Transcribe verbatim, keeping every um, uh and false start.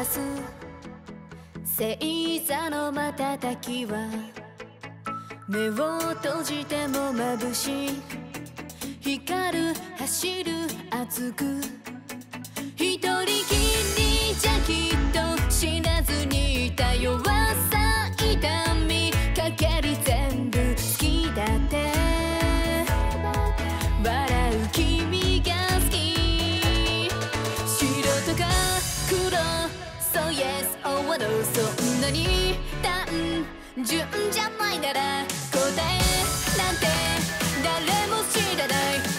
らす星座の瞬きは目を閉じても眩しい。光る走る熱く一人きりじゃきっと死なずにいた弱さ痛みかけり全部好きだって笑う君が好き。白とか黒 So yes or no そんなに単純じゃないなら答えなんて誰も知らない。